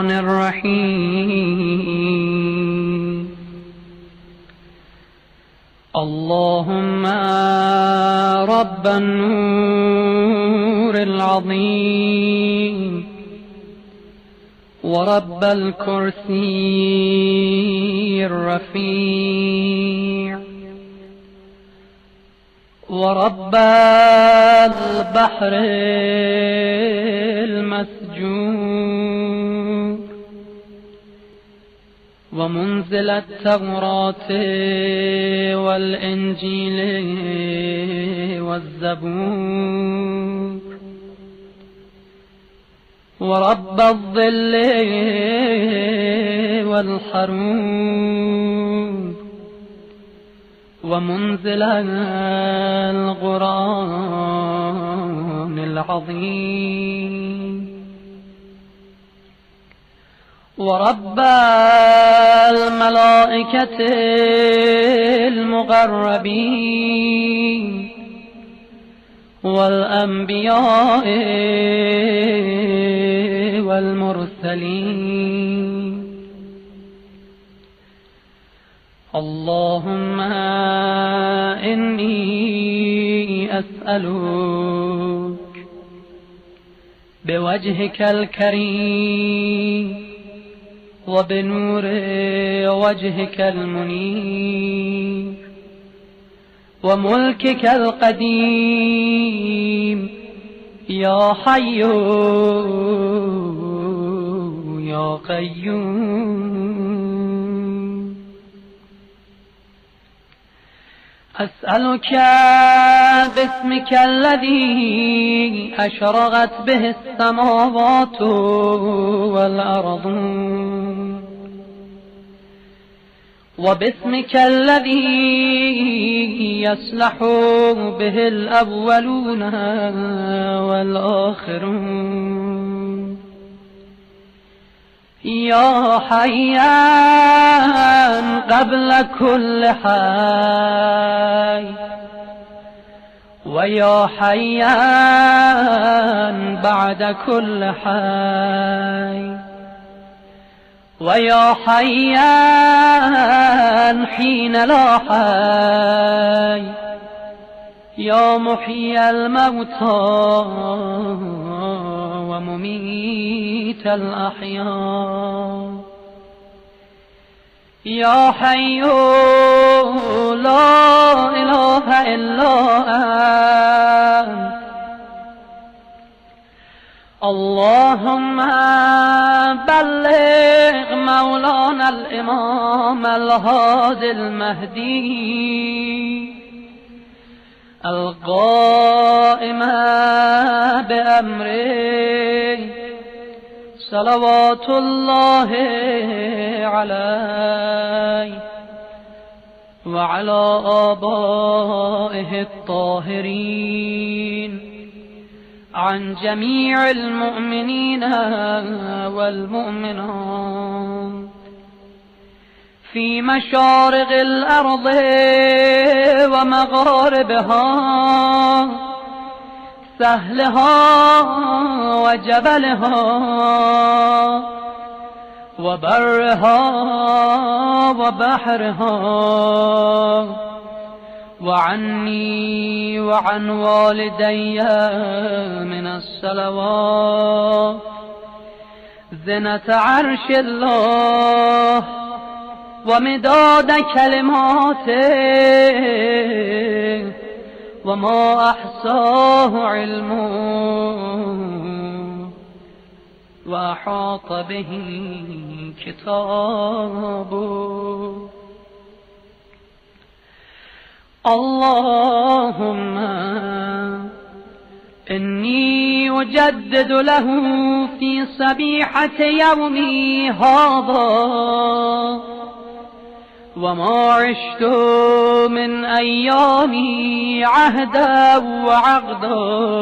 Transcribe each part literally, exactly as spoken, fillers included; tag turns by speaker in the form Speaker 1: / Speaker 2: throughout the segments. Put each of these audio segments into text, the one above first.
Speaker 1: الرحمن الرحيم. اللهم رب النور العظيم ورب الكرسي الرفيع ورب البحر المسجور ومنزل التوراة والإنجيل والزبور ورب الظل والحرور ومنزل القرآن العظيم ورب الملائكة المقربين والأنبياء والمرسلين. اللهم إني أسألك بوجهك الكريم وبنور وجهك المنير وملكك القديم يا حي يا قيوم. أسألك باسمك الذي أشرقت به السماوات والأرض وباسمك الذي يصلح به الأولون والآخرون يا حيان قبل كل حي ويا حيان بعد كل حي ويا حيان حين لا حي يا محيي الموتى ومميت الأحياء يا حي لا إله إلا أنت. اللهم بلغ مولانا الإمام الهادي المهدي القائم بأمره صلوات الله عليه وعلى آبائه الطاهرين عن جميع المؤمنين والمؤمنات في مشارق الأرض ومغاربها سهلها وجبلها وبرها وبحرها وعني وعن والدي من الصلوات زنة عرش الله ومداد كلماته وما أحصاه علمه وأحاط به كتابه. اللهم إني أجدد له في صبيحة يومي هذا وما عشت من أيامي عهدا وعقدا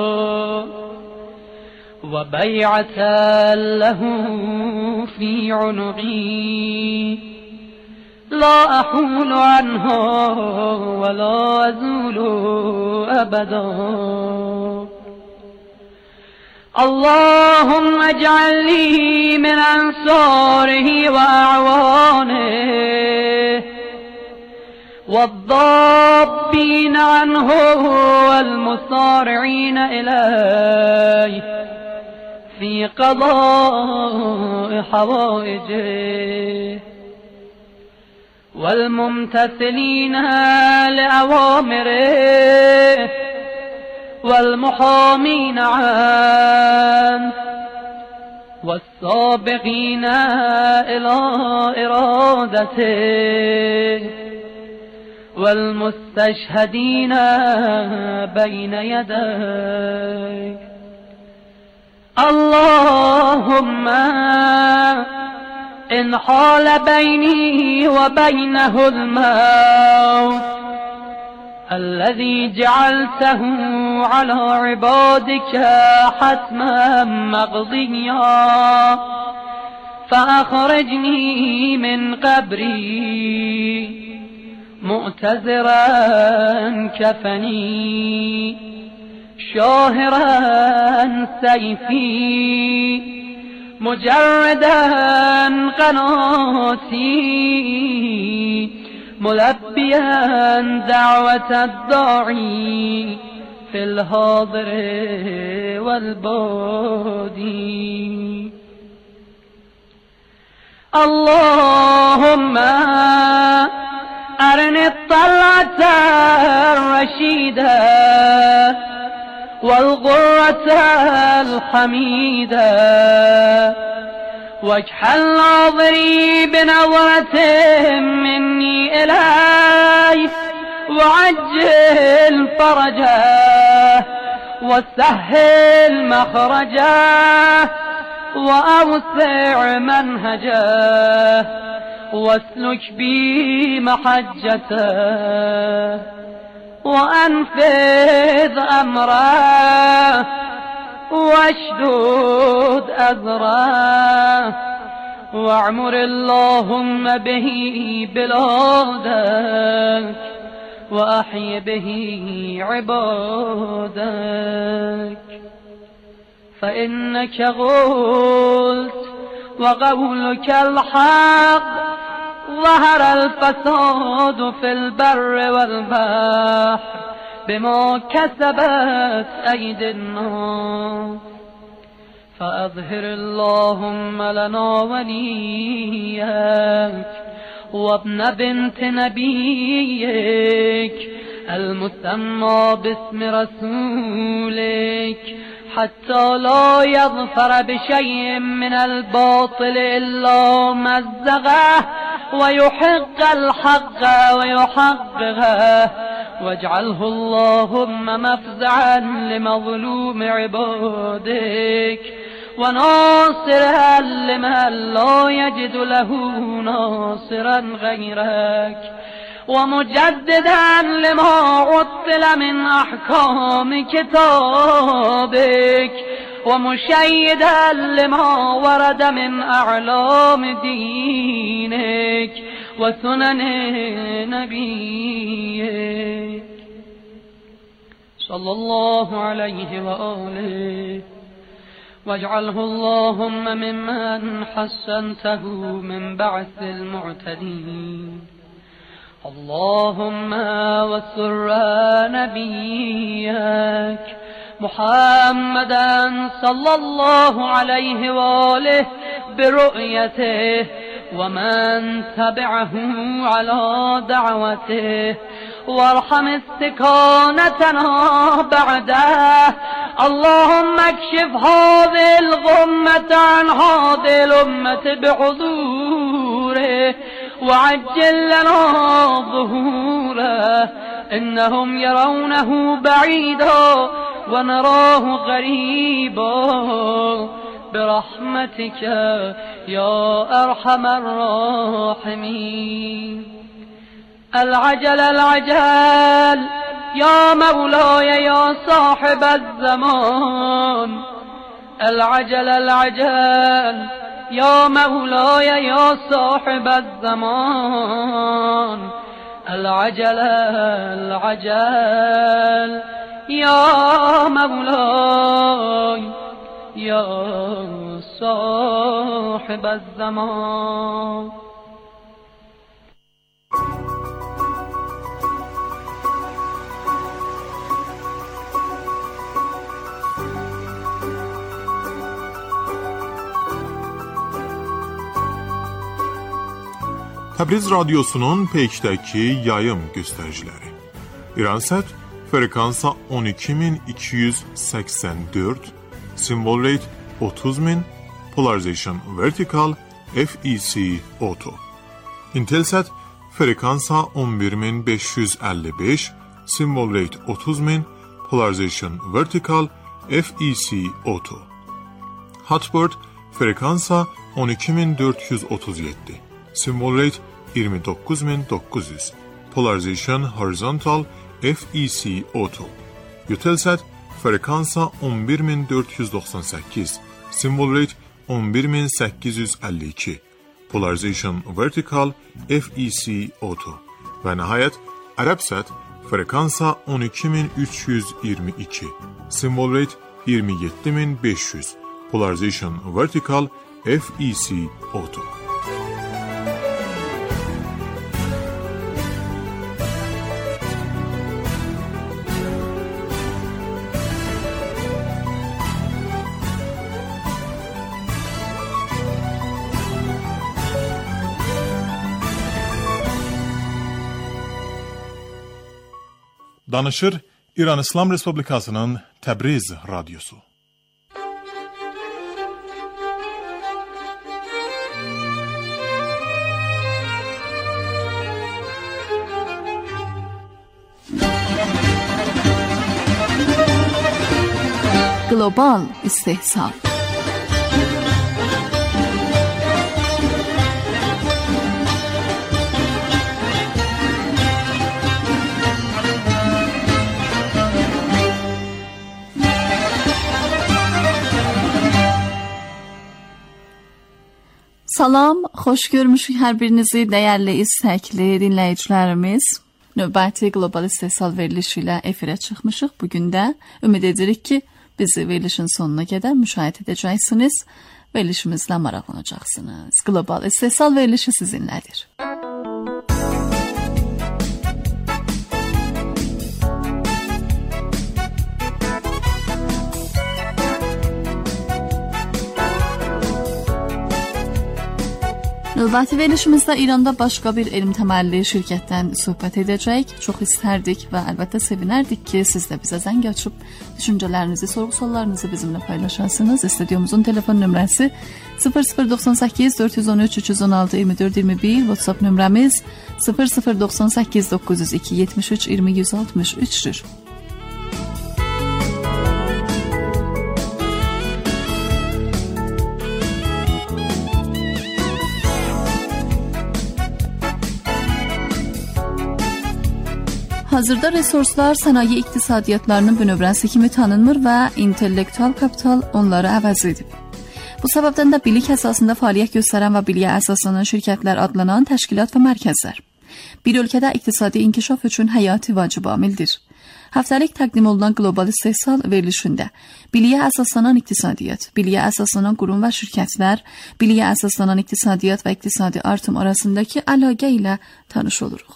Speaker 1: وبيعة له في عنقي لا أحول عنها ولا أزول أبدا. اللهم اجعل لي من أنصاره وأعوانه والضابين عنه والمصارعين إليه في قضاء حوائجه والممتثلين لأوامره والمحامين عنه والسابقين إلى إرادته والمستشهدين بين يديه. اللهم إن حال بيني وبينه الموت الذي جعلته على عبادك حتما مقضيا فأخرجني من قبري مؤتزرا كفني شاهرا سيفي مجردا قناتي ملبيا دعوة الداعي في الحاضر والبادي. اللهم أرني الطلعة الرشيدة والغرة الحميدة واجعل ناظري بنظرة مني إليه وعجل فرجه وسهل مخرجه وأوسع منهجه واسلك بي محجته وأنفذ أمره واشدد أذره واعمر اللهم به بلادك وأحي به عبادك فإنك قلت وقولك الحق ظهر الفساد في البر والبحر بما كسبت أيدي الناس فأظهر اللهم لنا وليك وابن بنت نبيك المسمى باسم رسولك حتى لا يظفر بشيء من الباطل إلا مزغه ويحق الحق ويحققه واجعله اللهم مفزعا لمظلوم عبادك وناصرا لمن لا يجد له ناصرا غيرك ومجددا لما عطل من أحكام كتابك ومشيدا لما ورد من أعلام دينك وسنن نبيك صلى الله عليه وآله واجعله اللهم ممن حسنته من بعث المعتدين. اللهم وسر نبيك محمدا صلى الله عليه وآله برؤيته ومن تبعه على دعوته وارحم استكانتنا بعده. اللهم اكشف هذه الغمة عن هذه الأمة بحضوره وعجل لنا ظهوره إنهم يرونه بعيدا ونراه غريبا برحمتك يا أرحم الراحمين. العجل العجل يا مولاي يا صاحب الزمان. العجل العجل يا مولاي يا صاحب الزمان. العجل العجل يا مولاي یا صاحب الزمان.
Speaker 2: Təbriz Radyosu'nun Peyk'təki yayım göstəriciləri. İransat frekansa on iki min iki yüz səksən dörd, symbol rate otuz min, polarization vertical, F E C auto. Intelsat frekansa on bir min beş yüz əlli beş, symbol rate otuz min, polarization vertical, F E C auto. Hotbird frekansa on iki min dörd yüz otuz yeddi, symbol rate iyirmi doqquz min doqquz yüz, polarization horizontal, F E C auto. Eutelsat frekansa on bir min dörd yüz doxsan səkkiz, symbol rate on bir min səkkiz yüz əlli iki, polarization vertical, F E C auto. Və nəhayət Arabsat frekansa on iki min üç yüz iyirmi iki, symbol rate iyirmi yeddi min beş yüz, polarization vertical, F E C auto. Danışır İran İslam Respublikasının Təbriz Radyosu.
Speaker 3: Global istehsal. Salam, xoş görmüşük hər birinizi dəyərli istəkli dinləyicilərimiz. Növbəti qlobal istehsal verilişi ilə efirə çıxmışıq. Bugün də ümid edirik ki, bizi verilişin sonuna qədər müşahidə edəcəksiniz, verilişimizlə maraqlanacaqsınız. Qlobal istehsal verilişi sizinlədir. Növbəti verilişimizdə İranda başqa bir elm təməlli şirkətdən söhbət edəcəyik. Çox istərdik və əlbəttə sevinərdik ki, siz də bizə zəng açıb düşüncələrinizi, sorğu-suallarınızı bizimlə paylaşarsınız. Studyomuzun telefon nömrəsi sıfır sıfır doxsan səkkiz dörd yüz on üç üç yüz on altı iyirmi dörd iyirmi bir, WhatsApp nömrəmiz sıfır sıfır doxsan səkkiz doqquz yüz iki yetmiş üç iyirmi yüz altmış üçdür. Hazırda resurslar sənaye iqtisadiyyatlarının bünövrəsi kimi tanınmır və intellektual kapital onları əvəz edib. Bu səbəbdən də bilik əsasında fəaliyyət göstərən və biliyə əsaslanan şirkətlər adlanan təşkilat və mərkəzlər bir ölkədə iqtisadi inkişaf üçün həyati vacib amildir. Həftəlik təqdim olunan qlobal istehsal verilişində biliyə əsaslanan iqtisadiyyat, biliyə əsaslanan qurum və şirkətlər, biliyə əsaslanan iqtisadiyyat və iqtisadi artım arasındakı əlaqə ilə tanış oluruq.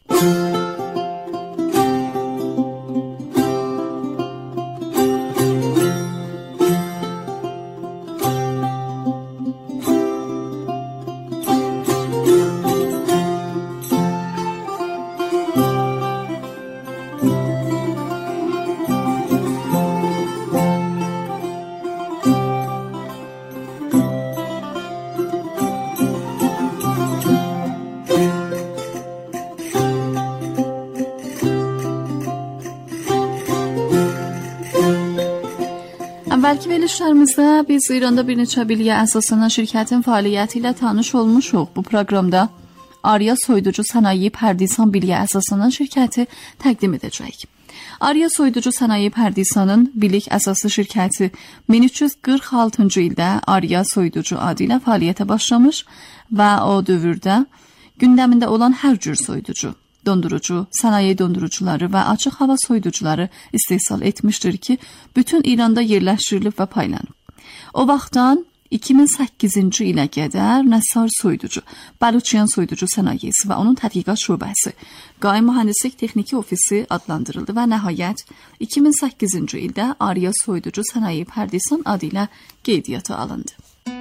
Speaker 3: Əvvəlki verilişlərimizdə biz İranda bir neçə biliyə əsaslanan şirkətin fəaliyyəti ilə tanış olmuşuq. Bu proqramda Arya Soyuducu Sənaye Pərdisan biliyə əsaslanan şirkəti təqdim edəcəyik. Arya Soyuducu Sənaye Pərdisanın bilik əsaslı şirkəti min üç yüz qırx altıncı ildə Arya Soyuducu adı ilə fəaliyyətə başlamış və o dövrdə gündəmində olan hər cür soyuducu, dondurucu, sənaye dondurucuları və açıq hava soyuducuları istehsal etmişdir ki, bütün İranda yerləşdirilib və paylanıb. O vaxtdan iki min səkkizinci ilə qədər Nəssar Soyuducu, Bəluçiyan Soyuducu Sənayesi və onun tədqiqat şöbəsi, Qaim Mühəndislik Texniki Ofisi adlandırıldı və nəhayət iki min səkkizinci ildə Arya Soyuducu Sənaye Pərdisan adı ilə qeydiyyata alındı.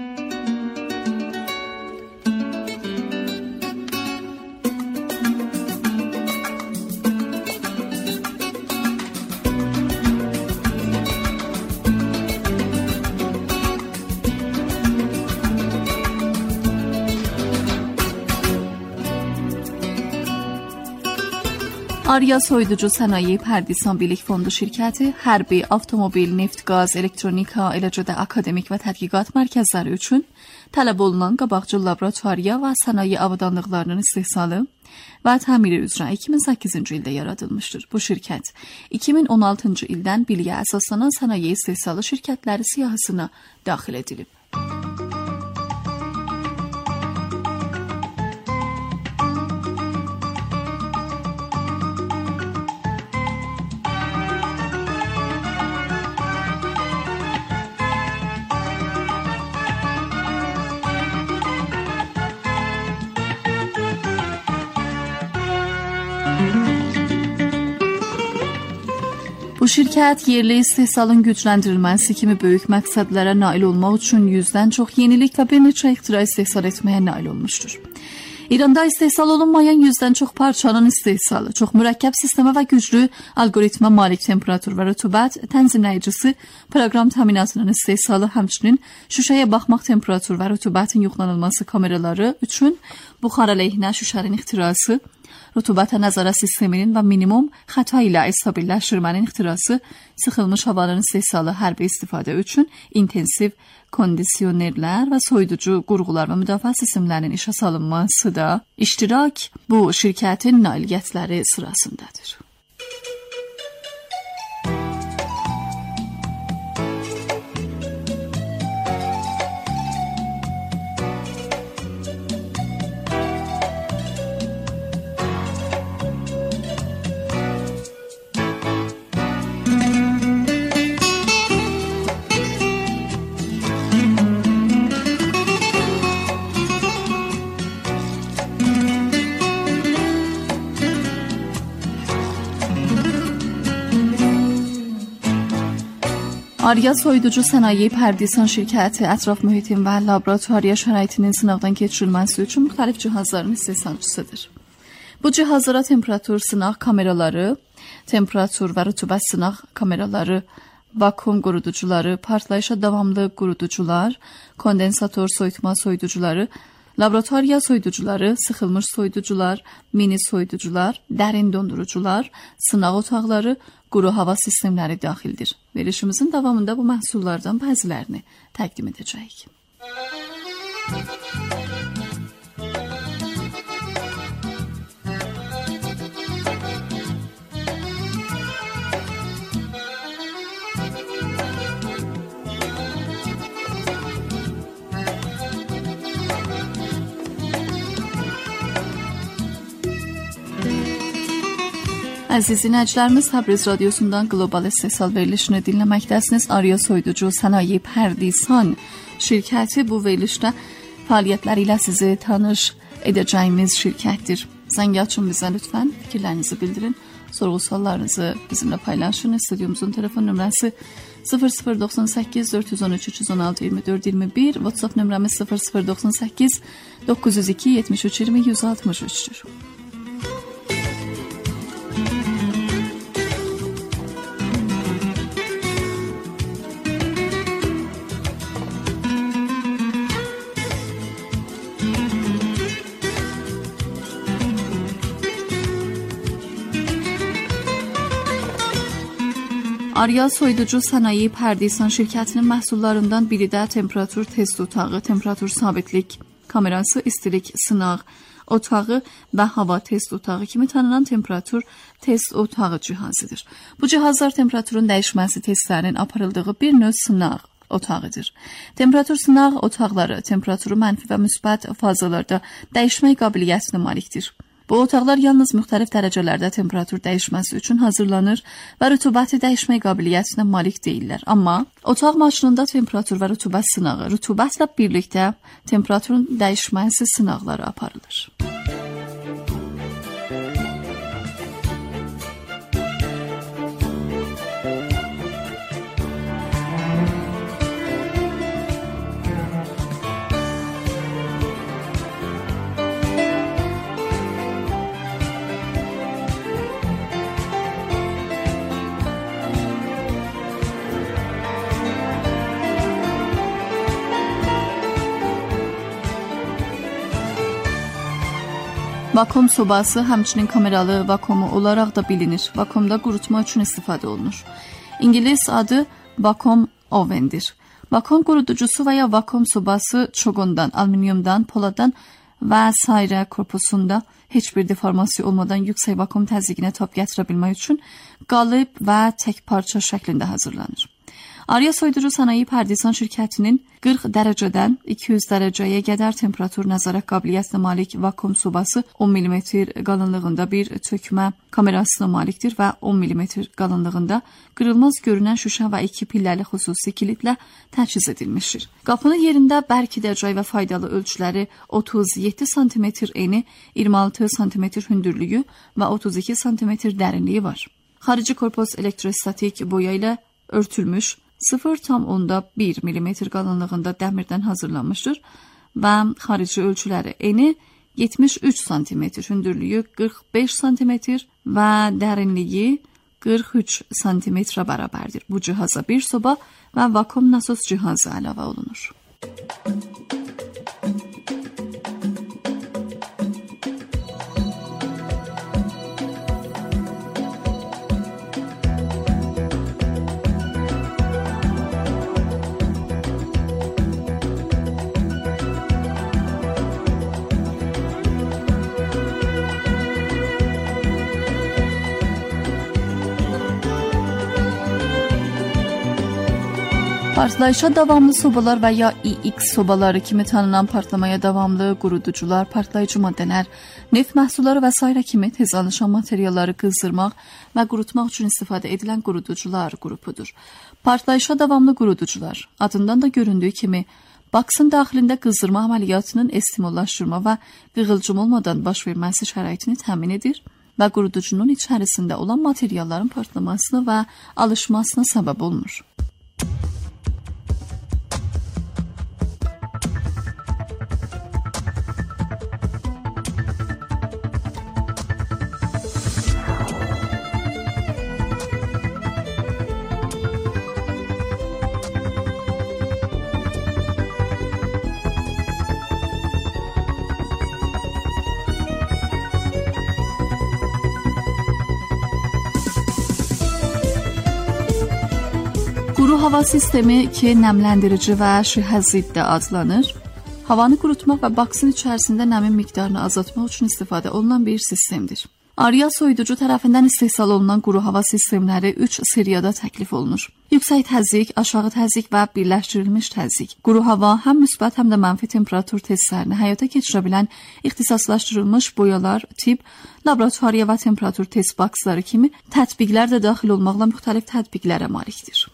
Speaker 3: Arya Soyuducu Sənaye Pərdisan Bilik Fondu şirkəti hərbi, avtomobil, neft, qaz, elektronika, eləcə də akademik və tədqiqat mərkəzləri üçün tələb olunan qabaqcıl laboratoriya və sənaye avadanlıqlarının istehsalı və təmiri üzrə iki min səkkizinci ildə yaradılmışdır. Bu şirkət iki min on altıncı ildən biliyə əsaslanan sənaye istehsalı şirkətləri siyahısına daxil edilib. Bu şirkət yerli istehsalın gücləndirilməsi kimi böyük məqsədlərə nail olmaq üçün yüzdən çox yenilik və bir neçə ixtira istehsal etməyə nail olmuşdur. İranda istehsal olunmayan yüzdən çox parçanın istehsalı, çox mürəkkəb sistemə və güclü algoritmə malik temperatur və rütubət tənzimləyicisi, proqram təminatının istehsalı, həmçinin şüşəyə baxmaq temperatur və rütubətin yoxlanılması kameraları üçün buxar əleyhinə şüşənin ixtirası, rütubətə nəzarət sisteminin və minimum xəta ilə stabilləşdirmənin ixtirası, sıxılmış havanın istehsalı hərbi istifadə üçün intensiv kondisionerlər və soyuducu qurğular və müdafiə sistemlərinin işə salınması da iştirak bu şirkətin nailiyyətləri sırasındadır. Arya Soyuducu Sənaye Pərdisan şirkəti ətraf mühitin və laboratoriya şəraitinin sınaqdan keçirilməsi üçün müxtəlif cihazların istehsalçısıdır. Bu cihazlara temperatur sınaq kameraları, temperatur və rütubət sınaq kameraları, vakuum quruducuları, partlayışa davamlı quruducular, kondensator soyutma soyuducuları, laboratoriya soyuducuları, sıxılmış soyuducular, mini soyuducular, dərin dondurucular, sınaq otaqları, quru hava sistemləri daxildir. Verilişimizin davamında bu məhsullardan bəzilərini təqdim edəcəyik. Əziz dinləyicilərimiz, Təbriz radiosundan qlobal istehsal verilişini dinləməkdəsiniz. Arya Soyuducu Sənaye Pərdisan şirkəti bu verilişdə fəaliyyətləri ilə sizi tanış edəcəyimiz şirkətdir. Zəng açın bizə lütfən, fikirlərinizi bildirin, sorğu suallarınızı bizimlə paylaşın. Stüdyomuzun telefon nömrəsi sıfır sıfır doxsan səkkiz dörd yüz on üç üç yüz on altı iyirmi dörd iyirmi bir, WhatsApp nömrəmiz sıfır sıfır doxsan səkkiz doqquz yüz iki yetmiş üç iyirmi yüz altmış üçdür. Arya Soyuducu Sənaye Pərdisan şirkətinin məhsullarından biri də temperatur test otağı, temperatur sabitlik kamerası, istilik sınaq otağı və hava test otağı kimi tanınan temperatur test otağı cihazıdır. Bu cihazlar temperaturun dəyişməsi testlərinin aparıldığı bir növ sınaq otağıdır. Temperatur sınaq otaqları temperaturu mənfi və müsbət fazalarda dəyişmək qabiliyyətinə malikdir. Bu otaqlar yalnız müxtəlif dərəcələrdə temperatur dəyişməsi üçün hazırlanır və rütubəti dəyişmək qabiliyyətinə malik deyillər. Amma otaq maşınında temperatur və rütubət sınağı, rütubətlə birlikdə temperaturun dəyişməsi sınaqları aparılır. Vakuum sobası həmçinin kameralı vakuumu olaraq da bilinir. Vakuumda qurutma üçün istifadə olunur. İngilis adı vakuum ovendir. Vakuum quruducusu və ya vakuum sobası çoğundan, alüminiumdan, poladdan və sairə korpusunda heç bir deformasiya olmadan yüksək vakuum təzyiqinə tab gətirə bilmək üçün qalib və tək parça şəklində hazırlanır. Arya Soyuducu Sənaye Pərdisan şirkətinin qırx dərəcədən iki yüz dərəcəyə qədər temperatur nəzarət qabiliyyətinə malik vakuum sobası on millimetr qalınlığında bir tökmə kamerasına malikdir və on millimetr qalınlığında qırılmaz görünən şüşə və iki pilləli xüsusi kilitlə təchiz edilmişdir. Qapının yerində bərkidəcək və faydalı ölçüləri otuz yeddi santimetr eni, iyirmi altı santimetr hündürlüyü və otuz iki santimetr dərinliyi var. Xarici korpus elektrostatik boya ilə örtülmüş, sıfır tam onda bir millimetr qalınlığında dəmirdən hazırlanmışdır və xarici ölçüləri eni yetmiş üç santimetr, hündürlüyü qırx beş santimetr və dərinliyi qırx üç santimetrə bərabərdir. Bu cihaza bir soba və vakuum nasos cihazı əlavə olunur. Partlayışa davamlı sobalar və ya İ X sobaları kimi tanınan partlamaya davamlı quruducular, partlayıcı maddələr, neft məhsulları və s. kimi tez alışan materialları qızdırmaq və qurutmaq üçün istifadə edilən quruducular qrupudur. Partlayışa davamlı quruducular adından da göründüyü kimi baksın daxilində qızdırma əməliyyatının estimullaşdırma və qığılcım olmadan baş verməsi şəraitini təmin edir və quruducunun içərisində olan materialların partlamasına və alışmasına səbəb olmur. Quru hava sistemi ki, nəmləndirici və şühəzid də adlanır. Havanı qurutmaq və baksın içərisində nəmin miqdarını azaltmaq üçün istifadə olunan bir sistemdir. Arya Soyuducu tərəfindən istehsal olunan quru hava sistemləri üç seriyada təklif olunur. Yüksək təzyiq, aşağı təzyiq və birləşdirilmiş təzyiq. Quru hava həm müsbət, həm də mənfi temperatur testlərini həyata keçirə bilən ixtisaslaşdırılmış boyalar, tip, laboratoriya və temperatur test baksları kimi tətbiqlər də daxil olmaqla müxtəlif tətbiqlərə malikdir.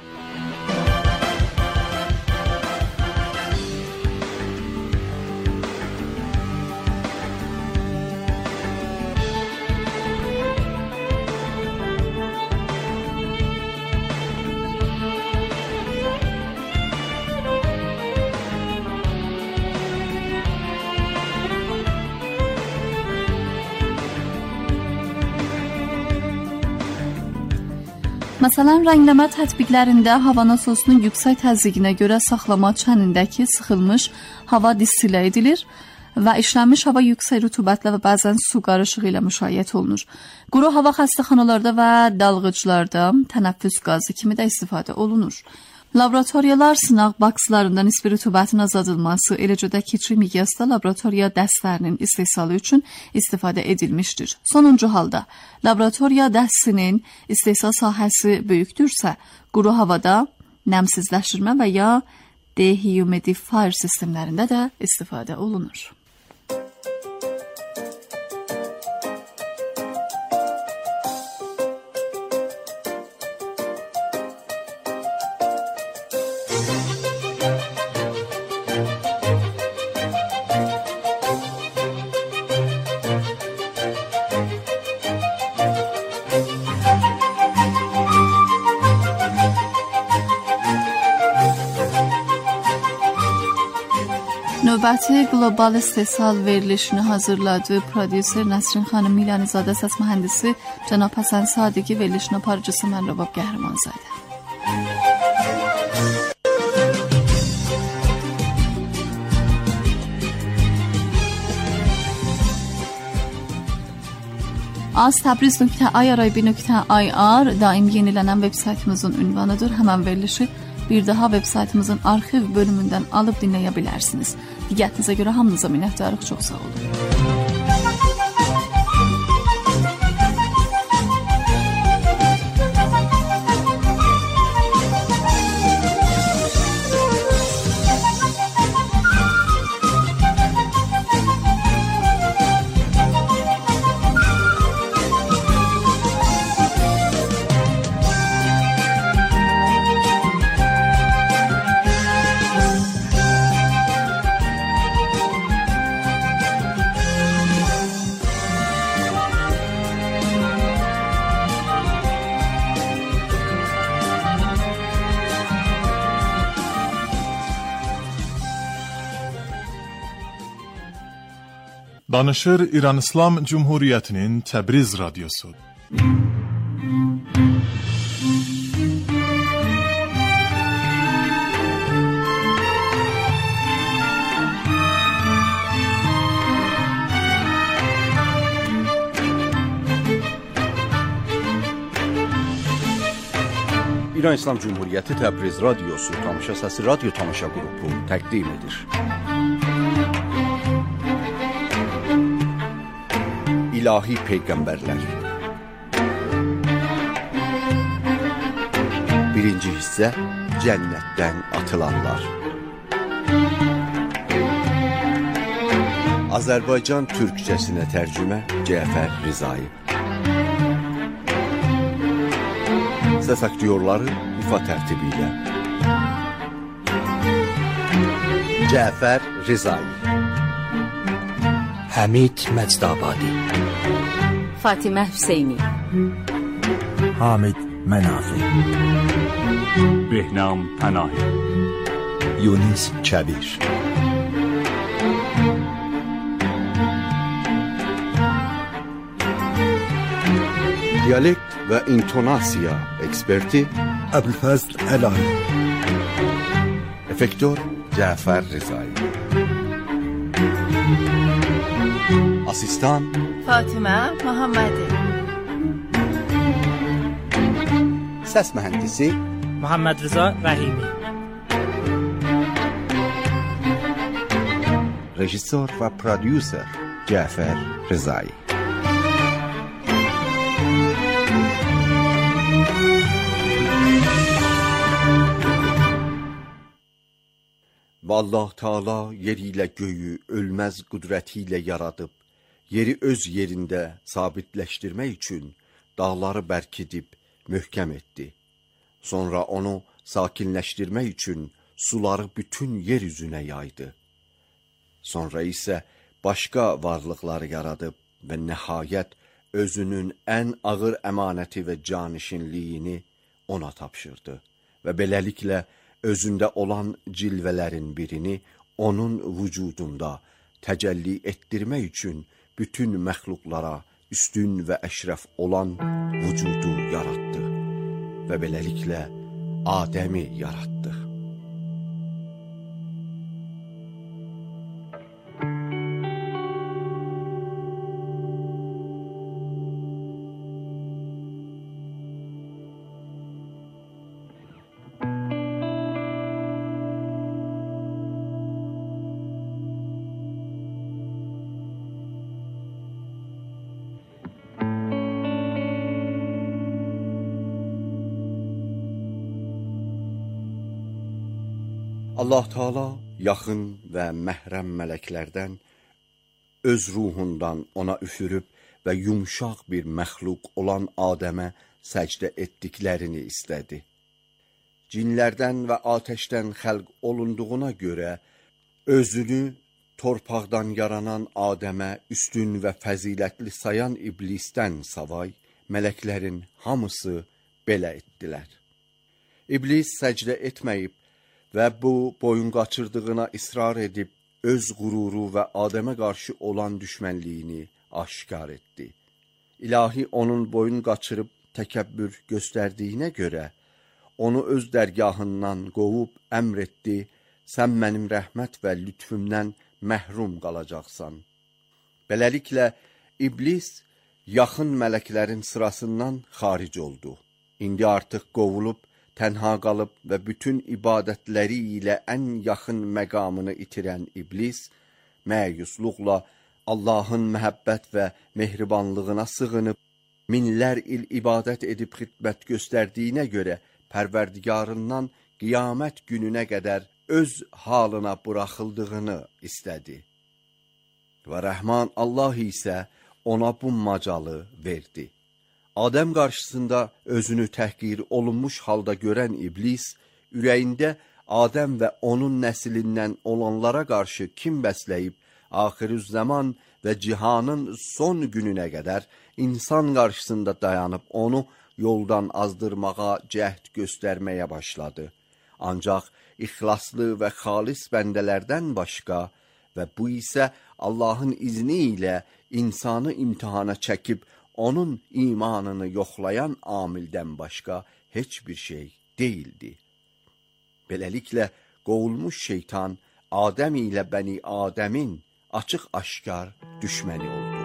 Speaker 3: Məsələn, rəngləmə tətbiqlərində hava nasosunun yüksək təzyiqinə görə saxlama çənindəki sıxılmış hava distilə edilir və işlənmiş hava yüksək rütubətlə və bəzən su qarışığı ilə müşayiət olunur. Quru hava xəstəxanalarda və dalğıclarda tənəffüs qazı kimi də istifadə olunur. Laboratoriyalar sınaq bakslarında nisbi rütubətin azadılması, eləcə də kiçik miqyasda laboratoriya dəstlərinin istehsalı üçün istifadə edilmişdir. Sonuncu halda, laboratoriya dəstinin istehsal sahəsi böyükdürsə, quru havada nəmsizləşdirmə və ya dehumidifier sistemlərində də istifadə olunur. növbəti qlobal istehsal verilişini hazırladı. Prodüser Nəsrin xanım Milanizadə, səs mühəndisi cənab Həsən Sadiqi, verilişin aparıcısı mən Rəbab Qəhrəmanzadə. az təbriz nöqtə i araybi nöqtə i r daim yenilənən veb saytımızın ünvanıdır. Həmən verilişi bir daha veb saytımızın arxiv bölümündən alıb dinləyə bilərsiniz. Diqqətinizə görə hamınıza minnətdarıq, çox sağ olun.
Speaker 2: Danışır İran İslam Cumhuriyyətinin Təbriz radiosu.
Speaker 4: İran İslam Cumhuriyyəti Təbriz radiosu Tamaşa Səsi radyo tamaşa qrupu təqdim edir. İlahi Peyğəmbərlər. Birinci hissə Cənnətdən atılanlar. Azərbaycan türkçəsinə tərcümə Cəfər Rizai. Səs aktyorları ifa tərtibi ilə Cəfər Rizai,
Speaker 5: Həmid Məcdabadi,
Speaker 6: Fatimə Hüseyni,
Speaker 5: Hamid Mənafi,
Speaker 7: Behnam Pənahi,
Speaker 5: Yunis Kəbir.
Speaker 4: Diyalekt və intonasiya eksperti
Speaker 5: Əbülfəzl Əlay,
Speaker 4: efektör Cəfər Rizai, asistan
Speaker 6: Fatimə Muhammədi,
Speaker 4: səs mühəndisi
Speaker 8: Muhammed Rıza Rəhimi,
Speaker 4: rejissor və prodüser Cəfər Rizai. Və Allah Teala yeri ilə göyü ölməz qüdrəti ilə yaradıb, yeri öz yerində sabitləşdirmək üçün dağları bərkidib möhkəm etdi. Sonra onu sakinləşdirmək üçün suları bütün yer üzünə yaydı. Sonra isə başqa varlıqları yaradıb və nəhayət özünün ən ağır əmanəti və canişinliyini ona tapşırdı. Və beləliklə özündə olan cilvələrin birini onun vücudunda təcəlli etdirmək üçün bütün məxluqlara üstün və əşrəf olan vücudu yaratdı və beləliklə Adəmi yaratdı. Allah Teala yaxın və məhrəm mələklərdən öz ruhundan ona üfürüb və yumşaq bir məxluq olan Adəmə səcdə etdiklərini istədi. Cinlərdən və atəşdən xəlq olunduğuna görə özünü torpaqdan yaranan Adəmə üstün və fəzilətli sayan iblisdən savay, mələklərin hamısı belə etdilər. İblis səcdə etməyib və bu boyun qaçırdığına israr edib öz qüruru və Adəmə qarşı olan düşmənliyini aşkar etdi. İlahi onun boyun qaçırıb təkəbbür göstərdiyinə görə, onu öz dərgahından qovub əmr etdi, sən mənim rəhmət və lütfümdən məhrum qalacaqsan. Beləliklə, İblis yaxın mələklərin sırasından xaric oldu. İndi artıq qovulub, tənha qalıb və bütün ibadətləri ilə ən yaxın məqamını itirən İblis, məyusluqla Allahın məhəbbət və mehribanlığına sığınıb, minlər il ibadət edib xidmət göstərdiyinə görə, Pərverdigarından qiyamət gününə qədər öz halına buraxıldığını istədi. Və Rəhman Allah isə ona bu macalı verdi. Adəm qarşısında özünü təhqir olunmuş halda görən İblis, ürəyində Adəm və onun nəslindən olanlara qarşı kim bəsləyib, axirüzzəman və cihanın son gününə qədər insan qarşısında dayanıb onu yoldan azdırmağa cəhd göstərməyə başladı. Ancaq ixlaslı və xalis bəndələrdən başqa və bu isə Allahın izni ilə insanı imtihana çəkib, onun imanını yoxlayan amildən başqa heç bir şey deyildi. Beləliklə, qovulmuş şeytan Adəm ilə Bəni Adəmin açıq-aşkar düşməni oldu.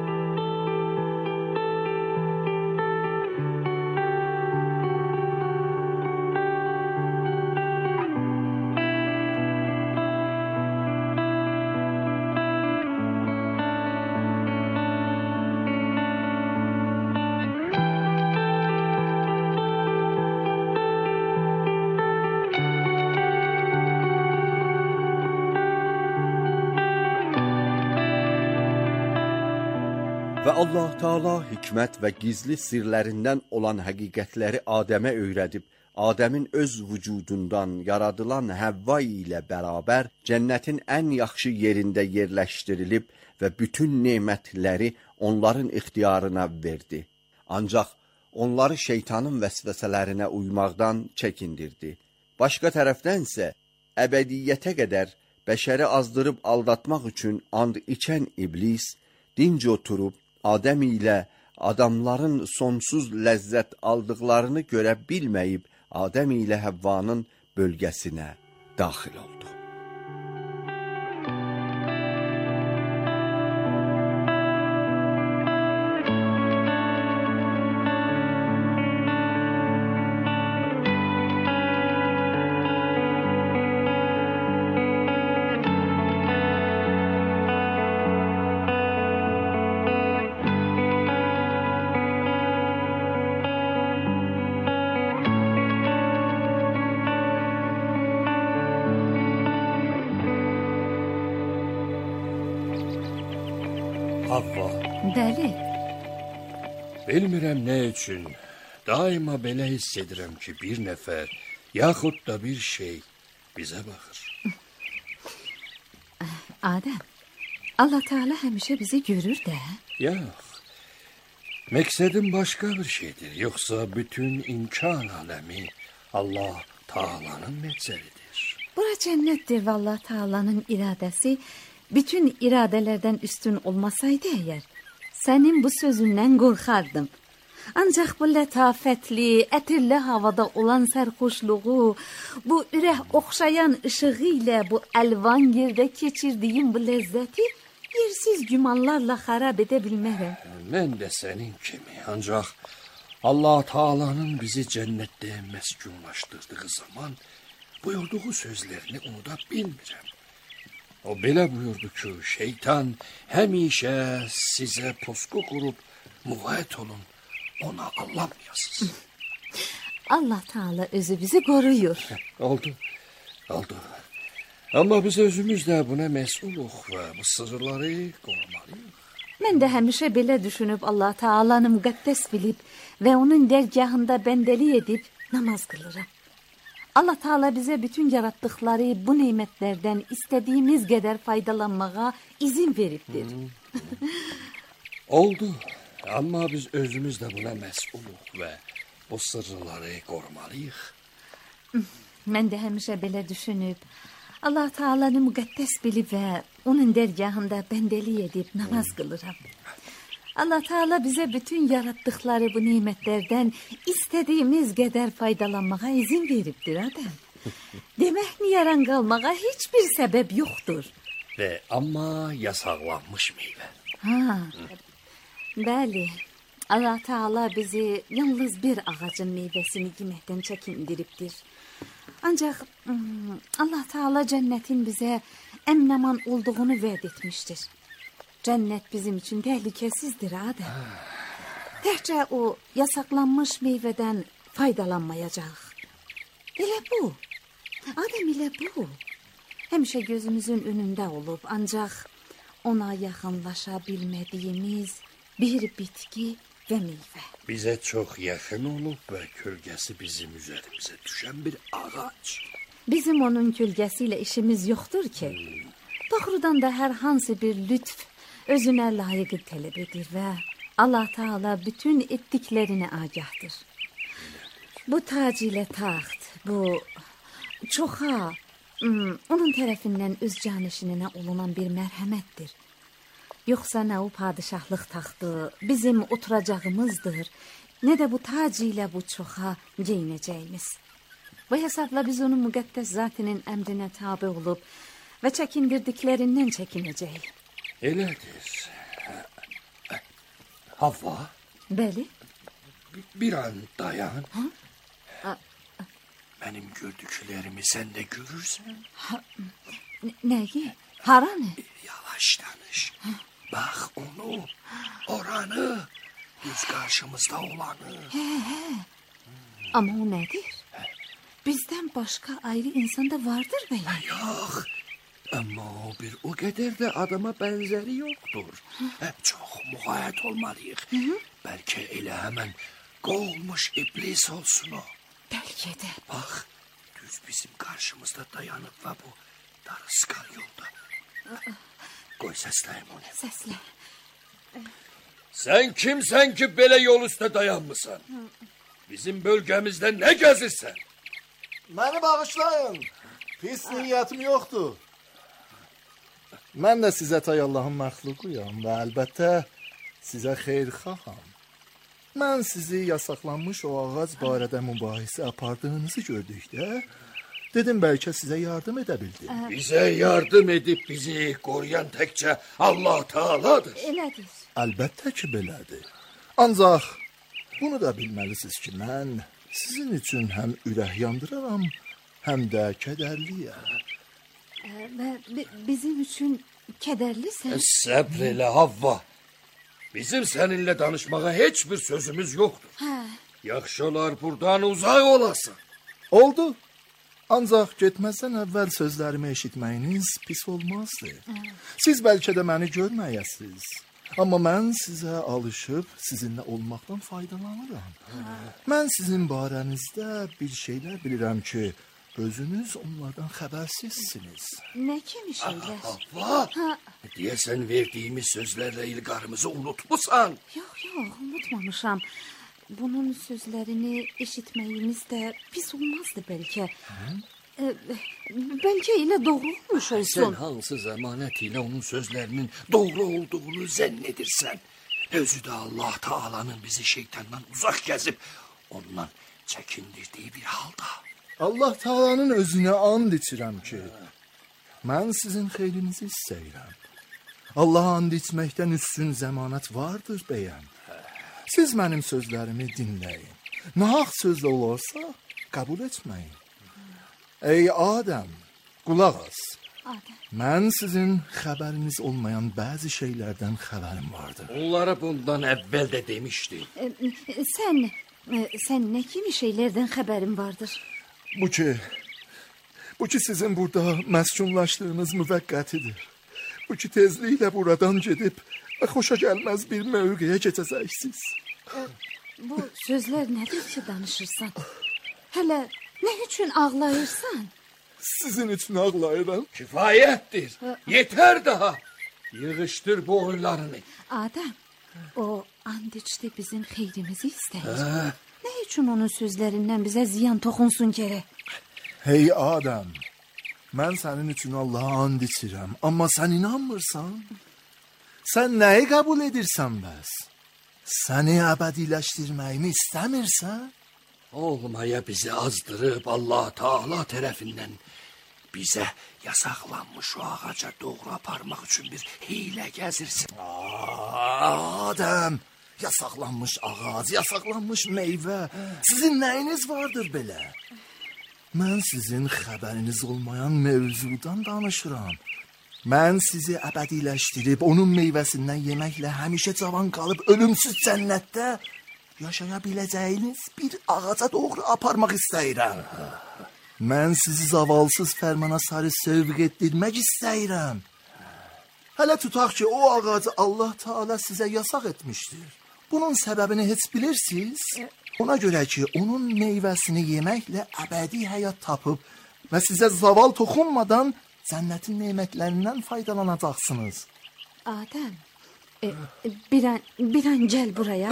Speaker 4: Və Allah Taala hikmət və gizli sirlərindən olan həqiqətləri Adəmə öyrədib, Adəmin öz vücudundan yaradılan Həvva ilə bərabər cənnətin ən yaxşı yerində yerləşdirilib və bütün nemətləri onların ixtiyarına verdi. Ancaq onları şeytanın vəsvəsələrinə uymaqdan çəkindirdi. Başqa tərəfdənsə, əbədiyyətə qədər bəşəri azdırıb aldatmaq üçün and içən İblis, dinc oturub, Adəm ilə adamların sonsuz ləzzət aldıqlarını görə bilməyib, Adəm ilə Həvvanın bölgəsinə daxil oldu.
Speaker 7: Havva,
Speaker 6: Bəli,
Speaker 7: bilmirəm nə üçün daima belə hiss edirəm ki, bir nəfər, yaxud da bir şey bizə baxır.
Speaker 6: Adəm, Allah Teala həmişə bizi görür də.
Speaker 7: Yox, məqsədim başqa bir şeydir, yoxsa bütün imkan aləmi Allah Taala'nın məqsədidir.
Speaker 6: Bura cənnətdir və Allah Teala'nın iradəsi bütün iradelerden üstün olmasaydı eğer, senin bu sözünden korkardım. Ancak bu letafetli, etirli havada olan serhoşluğu, bu ürək oxşayan ışığı ile bu elvan yerde keçirdiğim bu lezzeti yersiz gümanlarla xarab edebilmərəm.
Speaker 7: Mən də sənin kimi, ancaq Allah Taala'nın bizi cənnətdə məskunlaşdırdığı zaman buyurduğu sözlerini unuda bilmirəm. O belə buyurdu ki, şeytan həmişə sizə pusqu qurub müğayət olun, ona anlamayasınız.
Speaker 6: Allah Teala özü bizi koruyur.
Speaker 7: Oldu, oldu. Amma biz özümüz də buna məsuluq və bu sırları qorumalıyıq.
Speaker 6: Mən də həmişə belə düşünüb Allah Teala'nı müqəddəs bilib və onun dərgahında bəndəlik edib namaz qılırım. Allah Teala bize bütün yarattıkları bu nimetlerden istediğimiz kadar faydalanmağa izin veriptir.
Speaker 7: Hmm. Oldu. Ama biz özümüz de buna məsuluq və bu sırları qorumalıyıq.
Speaker 6: Mən də həmişə belə düşünüb Allah Taala'nı müqəddəs bilib və onun dərgahında bəndəlik edib namaz qılıram. Allah Taala bizə bütün yaratdıkları bu nemətlərdən istədiyimiz qədər faydalanmağa izin veribdir adam. Demək niyaran qalmağa heç bir səbəb yoxdur.
Speaker 7: Və amma yasaqlanmış meyvə.
Speaker 6: Ha, bəli. Allah Taala bizi yalnız bir ağacın meyvəsini yeməkdən çəkindiribdir. Ancaq Allah Taala cənnətin bizə əmin-aman olduğunu vəd etmişdir. Cənnət bizim üçün təhlükəsizdir Adəm. Təkcə o yasaqlanmış meyvədən faydalanmayacaq. Elə bu. Adəm elə bu. Həmişə gözümüzün önündə olub, ancaq ona yaxınlaşa bilmədiyimiz bir bitki və meyvə.
Speaker 7: Bizə çox yaxın olub və kölgəsi bizim üzərimizə düşən bir ağac.
Speaker 6: Bizim onun kölgəsi ilə işimiz yoxdur ki. Doğrudan da hər hansı bir lütf özünə layiq tələb edir və Allah Taala bütün etdiklərinə agahdır. Bu tac ilə taxt, bu çoxa, onun tərəfindən öz canişininə olunan bir mərhəmətdir. Yoxsa nə o padişahlıq taxtı bizim oturacağımızdır, nə də bu tac ilə bu çoxa geyinəcəyimiz. Bu hesabla biz onun müqəddəs zatinin əmrinə tabe olub və çəkindirdiklərindən çəkinəcəyik.
Speaker 7: Elədir. Havva?
Speaker 6: Bəli.
Speaker 7: Bir, bir an dayan.
Speaker 6: Ha? A, a.
Speaker 7: Mənim gördüklərimi sən də görürsən.
Speaker 6: Ha, nəyi? Haranı?
Speaker 7: Yavaş danış. Ha? Bax onu, oranı, düz qarşımızda olanı.
Speaker 6: Hə, hə. Hmm. Amma o nədir? Hə. Bizdən başqa ayrı insan da vardır bəyə.
Speaker 7: Yox, amma o bir o qədər də adama bənzəri yoxdur. Hə, çox müğayət olmalıyıq. Hı -hı. Bəlkə elə həmən qovulmuş iblis olsun o.
Speaker 6: Bəlkə də.
Speaker 7: Bax, düz bizim qarşımızda dayanıb və bu darısqal yolda. Aa. Qoy səsləyim onu.
Speaker 6: Səslə.
Speaker 7: Sən kimsən ki, belə yol üstə dayanmısan? Bizim bölgəmizdə nə gəzirsən?
Speaker 9: Məni bağışlayın. Pis niyyətim yoxdur. Mən də sizə tay Allahın məxluquyam və əlbəttə sizə xeyirxaham. Mən sizi yasaqlanmış o ağac barədə mübahisə apardığınızı gördükdə, dedim bəlkə sizə yardım edə bildim.
Speaker 7: Bizə yardım edib bizi qoruyan təkcə Allah Taaladır.
Speaker 6: Elədir.
Speaker 9: Əlbəttə ki, belədir. Ancaq bunu da bilməlisiniz ki, mən sizin üçün həm ürək yandıraram, həm də kədərliyəm.
Speaker 6: Və bizim üçün kədərlisən?
Speaker 7: Səbr elə Havva. Bizim səninlə danışmağa heç bir sözümüz yoxdur.
Speaker 6: Hə.
Speaker 7: Yaxşı olar buradan uzaq olasın.
Speaker 9: Oldu. Ancaq getməzdən əvvəl sözlərimi eşitməyiniz pis olmazdı. Hə. Siz bəlkə də məni görməyəsiniz. Amma mən sizə alışıb sizinlə olmaqdan faydalanıram. Hə. Mən sizin barənizdə bir şeylər bilirəm ki, özünüz onlardan xəbərsizsiniz.
Speaker 6: Nə kimi şeylər?
Speaker 7: Havva, ha. Deyəsən verdiyimiz sözlərlə ilqarımızı unutmusan.
Speaker 6: Yox, yox, unutmamışam. Bunun sözlərini eşitməyimiz də pis olmazdı bəlkə. E, bəlkə elə doğru olmuş olsun.
Speaker 7: Sən hansı zəmanət ilə onun sözlərinin doğru olduğunu zənn edirsən? Özü də Allah Taalanın bizi şeytandan uzaq gəzib ondan çəkindirdiyi bir halda.
Speaker 9: Allah Taalanın özünə and içirəm ki, mən sizin xeyrinizi istəyirəm. Allaha and içməkdən üstün zəmanət vardır bəyəm. Siz mənim sözlərimi dinləyin. Nahaq söz olarsa qəbul etməyin. Ey Adəm, qulaq as.
Speaker 6: Adəm.
Speaker 9: Mən sizin xəbəriniz olmayan bəzi şeylərdən xəbərim vardır.
Speaker 7: Onlara bundan əvvəl də demişdim.
Speaker 6: E, sən, e, sən nə kimi şeylərdən xəbərin vardır?
Speaker 9: Bu ki, bu ki sizin burada məskunlaşdığınız müvəqqətidir. Bu ki tezliklə buradan gedib və xoşa gəlməz bir mövqeyə keçəcəksiniz.
Speaker 6: E, bu sözlər nədir ki danışırsan? Hələ nə üçün ağlayırsan?
Speaker 9: Sizin üçün ağlayıram.
Speaker 7: Kifayətdir. Yetər daha. Yığışdır bu oyunlarını.
Speaker 6: Adəm, o and içdi bizim xeyrimizi istəyir. Hə? Nə üçün onun sözlərindən bizə ziyan toxunsun gərək?
Speaker 9: Hey Adəm, Mən sənin üçün Allaha and içirəm, amma sən inanmırsan. Sən nəyi qəbul edirsən bəs? Səni əbədiləşdirməyimi istəmirsən?
Speaker 7: Olmaya bizi azdırıb Allah Teala tərəfindən bizə yasaqlanmış o ağaca doğru aparmaq üçün bir hiylə gəzirsin.
Speaker 9: Adəm, yasaqlanmış ağac, yasaqlanmış meyvə. Sizin nəyiniz vardır belə? Mən sizin xəbəriniz olmayan mövzudan danışıram. Mən sizi əbədiləşdirib onun meyvəsindən yeməklə həmişə cavan qalıb ölümsüz cənnətdə yaşaya biləcəyiniz bir ağaca doğru aparmaq istəyirəm. Mən sizi zavalsız fərmana sarı sövq etdirmək istəyirəm. Hələ tutaq ki, o ağacı Allah Teala sizə yasaq etmişdir. Bunun səbəbini heç bilirsiniz? Ona görə ki, onun meyvəsini yeməklə əbədi həyat tapıb və sizə zaval toxunmadan cənnətin nemətlərindən faydalanacaqsınız.
Speaker 6: Adəm, e, bir an, bir an gəl buraya.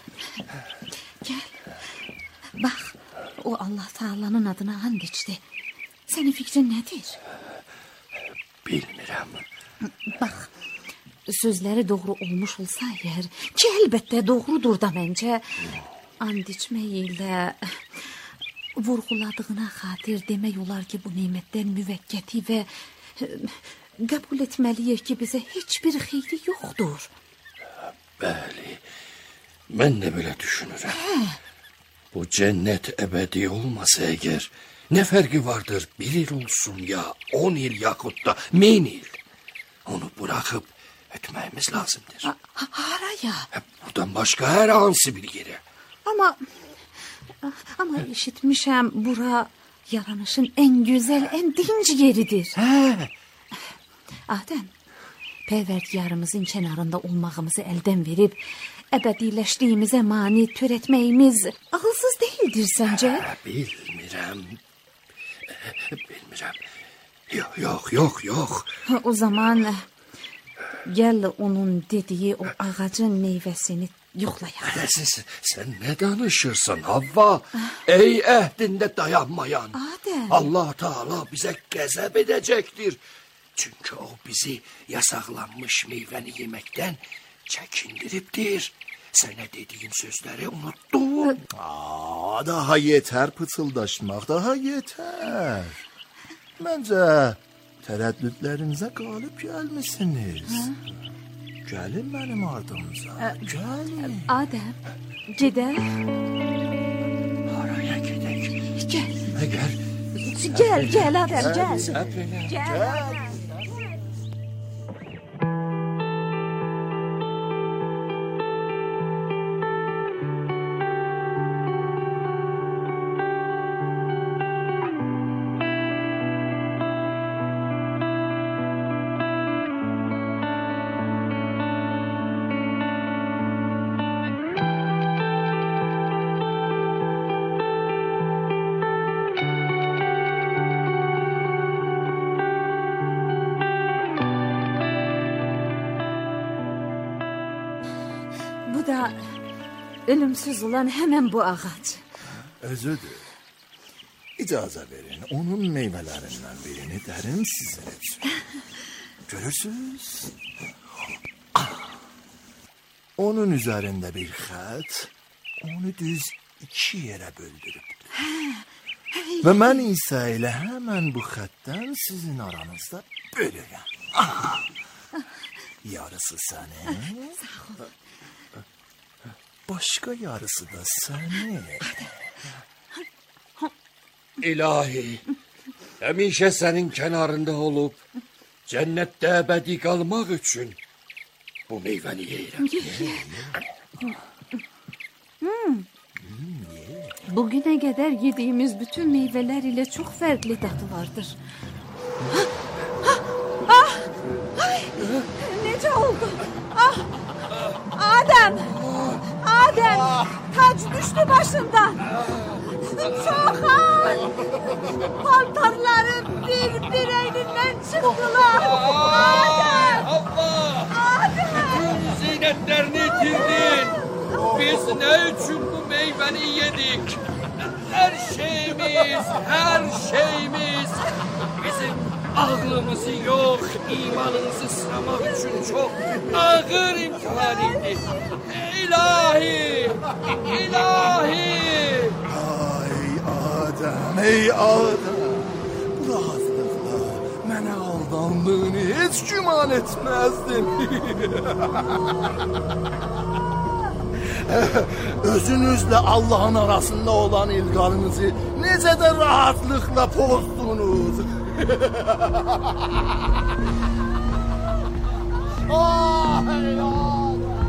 Speaker 6: Gəl. Bax, o Allah Teala'nın adına and içdi. Sənin fikrin nədir?
Speaker 7: Bilmirəm.
Speaker 6: Bax, sözləri doğru olmuş olsa əgər, ki əlbəttə doğrudur da məncə, and içməklə vurğuladığına xatir demək olar ki, bu nemətlər müvəqqəti və qəbul etməliyik ki, bizə heç bir xeyri yoxdur.
Speaker 7: Bəli, mən də belə düşünürəm. Hə. Bu cənnət əbədi olmasa əgər, nə fərqi vardır bir il olsun ya on il yaxud da min il? Onu buraxıb ötməyimiz lazımdır.
Speaker 6: Ha, haraya?
Speaker 7: Buradan başqa hər hansı bir yerə.
Speaker 6: Amma, amma eşitmişəm bura yaranışın ən gözəl, ən dinc yeridir.
Speaker 7: Hə.
Speaker 6: Adəm, Pərverdigarımızın kənarında olmağımızı əldən verib, əbədiləşdiyimizə mani törətməyimiz ağılsız deyildir səncə?
Speaker 7: Bilmirəm. Bilmirəm. Yox, yox, yox, yox.
Speaker 6: O zaman gəl onun dediyi o ağacın meyvəsini yoxlayaq.
Speaker 7: Siz, sən nə danışırsan Havva? Ey əhdində dayanmayan.
Speaker 6: Adəm.
Speaker 7: Allah Teala bizə qəzəb edəcəkdir. Çünki o bizi yasaqlanmış meyvəni yeməkdən çəkindiribdir. Sənə dediyim sözləri unutdun.
Speaker 9: Aa, daha yetər pıçıldaşmaq, daha yetər. Məncə tərəddüdlərinizə qalib gəlmisiniz. Hə? Gəlin mənim ardımıza, gəlin.
Speaker 6: Adəm, gedək.
Speaker 7: Haraya gedək?
Speaker 6: Gəl.
Speaker 7: Əgər...
Speaker 6: Gəl, gəl Adəm, gəl.
Speaker 7: Səbr elə.
Speaker 6: Gəl. Bu da ölümsüz olan hemen bu ağac.
Speaker 9: Özüdür. İcazə verin, onun meyvələrindən birini dərim sizin üçün. Görürsünüz? Onun üzərində bir xət, onu düz iki yerə böldürübdür. Və mən isə elə həmən bu xətdən sizin aranızda bölürəm. Yarısı sənin.
Speaker 6: Sağ ol.
Speaker 9: Başqa yarısı da sənin.
Speaker 7: İlahi, həmişə sənin kənarında olub, cənnətdə əbədi qalmaq üçün bu meyvəni yeyirəm.
Speaker 6: Hmm. Bugüne kadar yediğimiz bütün meyveler ile çok farklı tadı vardır. Ah, ah, ah, ay, nece oldu? Ah, Adem, Adem, tac düştü başımdan. Çok ağır. Paltarlarım bir bir elinden çıktılar. Adem, Adem.
Speaker 7: Zinetlerini itirdin. Biz ne için bu meyveni yedik? Her şeyimiz, her şeyimiz bizim ağlımızı yox, imanınızı sınamaq üçün çox ağır imtihan idi. İlahi, ilahi.
Speaker 9: Ay Adəm, ey Adəm, bu rahatlıqla mənə aldandığını heç güman etməzdim. Özünüzlə Allah'ın arasında olan ilqarınızı necə də rahatlıqla pozdunuz. Ah, ey Adəm.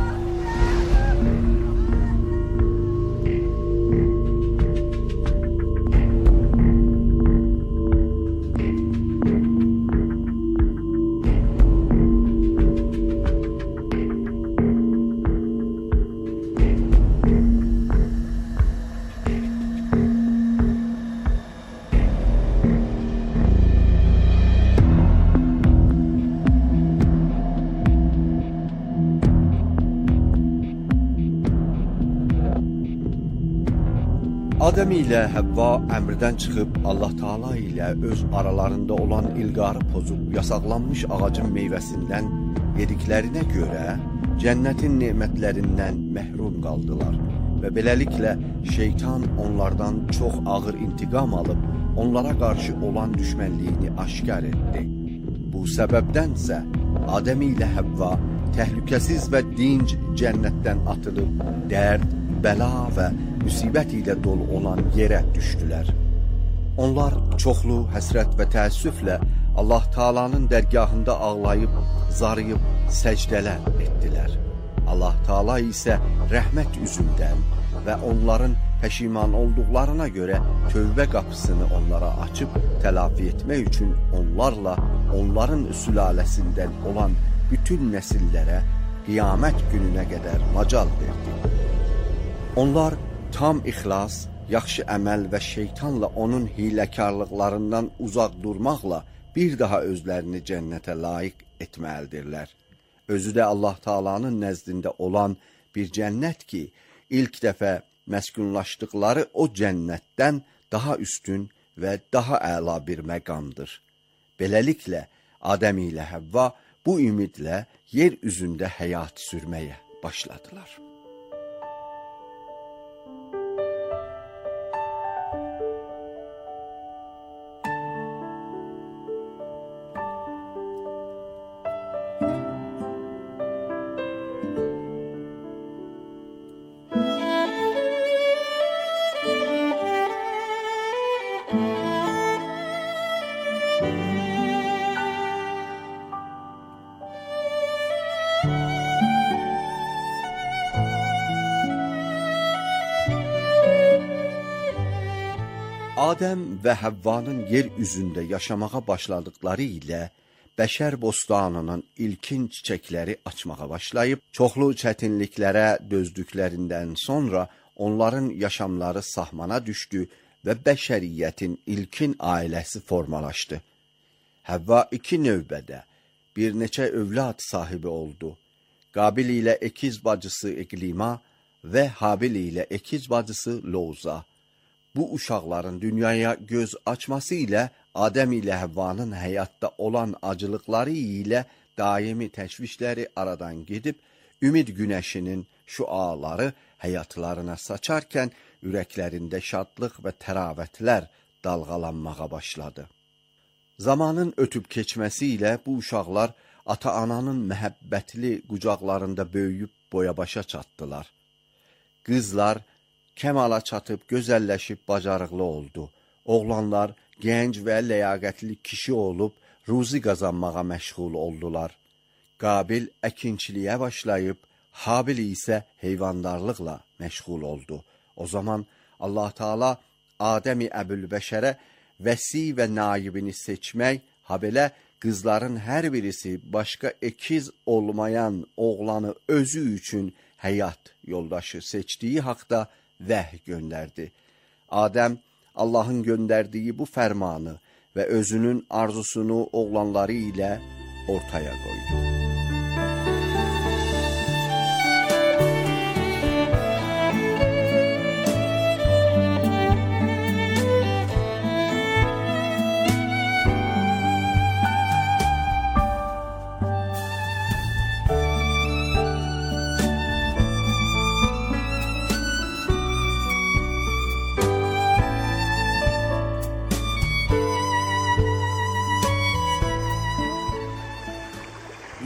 Speaker 4: Adəm ilə Həvva əmrdən çıxıb Allah Taala ilə öz aralarında olan ilqarı pozub yasaqlanmış ağacın meyvəsindən yediklərinə görə cənnətin nemətlərindən məhrum qaldılar və beləliklə şeytan onlardan çox ağır intiqam alıb onlara qarşı olan düşmənliyini aşkar etdi. Bu səbəbdənsə Adəm ilə Həvva təhlükəsiz və dinc cənnətdən atılıb dərd, bəla və müsibət ilə dolu olan yerə düşdülər. Onlar çoxlu həsrət və təəssüflə Allah Taala'nın dərgahında ağlayıb, zarıyıb səcdələr etdilər. Allah Taala isə rəhmət üzündən və onların pəşiman olduqlarına görə tövbə qapısını onlara açıb telafi etmək üçün onlarla onların sülaləsindən olan bütün nəsillərə qiyamət gününə qədər macal verdi. Onlar tam ixlas, yaxşı əməl və şeytanla onun hiləkarlıqlarından uzaq durmaqla bir daha özlərini cənnətə layiq etməlidirlər. Özü də Allah Taala'nın nəzdində olan bir cənnət ki, ilk dəfə məskunlaşdıqları o cənnətdən daha üstün və daha əla bir məqamdır. Beləliklə, Adəm ilə Həvva bu ümidlə yer üzündə həyat sürməyə başladılar. Adəm və Həvvanın yer üzündə yaşamağa başladıkları ilə bəşər bostanının ilkin çiçəkləri açmağa başlayıb, çoxlu çətinliklərə dözdüklərindən sonra onların yaşamları sahmana düşdü və bəşəriyyətin ilkin ailəsi formalaşdı. Həvva iki növbədə bir neçə övlad sahibi oldu. Qabil ilə əkiz bacısı İqlima və Habil ilə əkiz bacısı Loza. Bu uşaqların dünyaya göz açması ilə Adəm ilə Həvvanın həyatda olan acılıqları ilə daimi təşvişləri aradan gedib, ümid günəşinin şüaları həyatlarına saçarkən ürəklərində şadlıq və təravətlər dalğalanmağa başladı. Zamanın ötüb keçməsi ilə bu uşaqlar ata-ananın məhəbbətli qucaqlarında böyüyüb boya-başa çatdılar. Qızlar kəmala çatıb gözəlləşib bacarıqlı oldu. Oğlanlar gənc və ləyaqətli kişi olub ruzi qazanmağa məşğul oldular. Qabil əkinçiliyə başlayıb, Habil isə heyvandarlıqla məşğul oldu. O zaman Allah Taala Adəm-i Əbülbəşərə vəsi və naibini seçmək, habelə qızların hər birisi başqa əkiz olmayan oğlanı özü üçün həyat yoldaşı seçdiyi haqda vəhy göndərdi. Adəm Allahın göndərdiyi bu fərmanı və özünün arzusunu oğlanları ilə ortaya qoydu.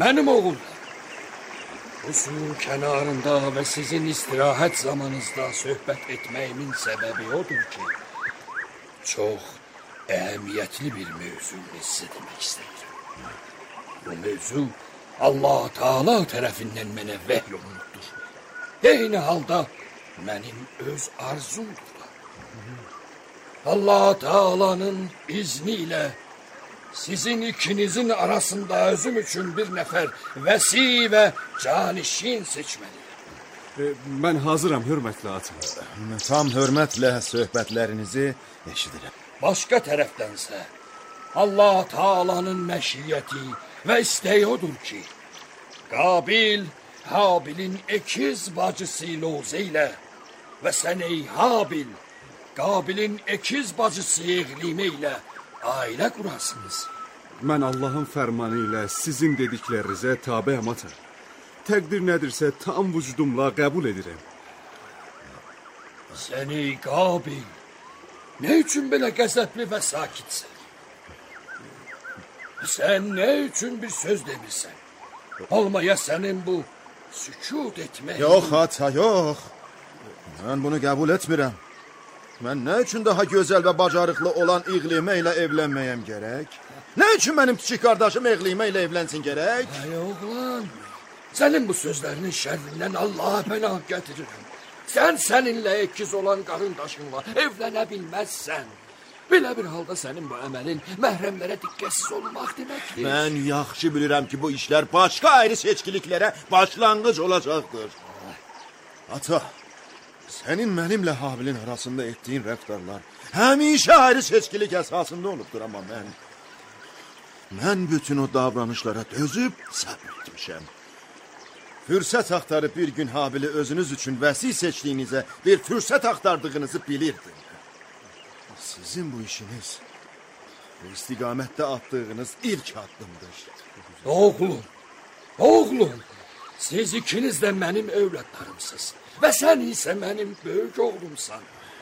Speaker 7: benim oğullarım. Bu suyun kenarında ve sizin istirahat zamanınızda söhbət etmeyimin sebebi odur ki, çok ehemmiyetli bir mevzunu size demek istedim. Bu mevzu Allah Teala tərəfindən mənə vəhy olunubdur. Eyni halda mənim öz arzumdur da. Allah Teala'nın izniyle sizin ikinizin arasında özüm için bir nefer vəsi ve canişin seçmeliyim.
Speaker 10: E, mən hazıram, hörmətli atım.
Speaker 5: Tam hörmətlə söhbətlərinizi eşidirəm.
Speaker 7: Başka tərəfdənsə Allah Teala'nın məşiyyəti ve isteği odur ki, Qabil Habil'in ekiz bacısı Loze ile ve sen ey Habil Qabil'in ekiz bacısı İqlimə ile aile kurasınız.
Speaker 10: Mən Allahın fərmanı ilə sizin dediklərinizə tabəyəm ata. Təqdir nədirsə tam vücudumla qəbul edirəm.
Speaker 7: Sen ey Qabil, ne için belə qəzəbli ve sakitsin? Sen ne için bir söz demirsən? Olmaya senin bu sükut etme.
Speaker 5: Yox ata, yox. Mən bunu qəbul etmirəm. Mən nə üçün daha gözəl və bacarıqlı olan İqlimə ilə evlənməyəm gərək? Nə üçün mənim kiçik qardaşım İqlimə ilə evlənsin gərək?
Speaker 7: Ay oğlan, senin bu sözlərinin şərrindən Allah'a pənah getirirəm. Sen seninle ikiz olan qarındaşınla evlənə bilməzsən. Belə bir halda senin bu əməlin məhrəmlərə diqqətsiz olmaq deməkdir.
Speaker 5: Mən yaxşı bilirəm ki, bu işlər başqa ayrı seçkiliklərə başlanğıc olacaqdır. Ata, sənin mənimlə Habilin arasında etdiyin rəftarlar həmişə ayrı seçkilik əsasında olubdur, amma mən mən bütün o davranışlara dözüb səbr etmişəm. Fürsət axtarıb bir gün Habili özünüz üçün vəsi seçdiyinizə bir fürsət axtardığınızı bilirdim. Sizin bu işiniz bu istiqamətdə attığınız ilk addımdır.
Speaker 7: Oğlum, oğlum, siz ikiniz de benim evlatlarımsınız. Ve sen ise benim büyük oğlumsan.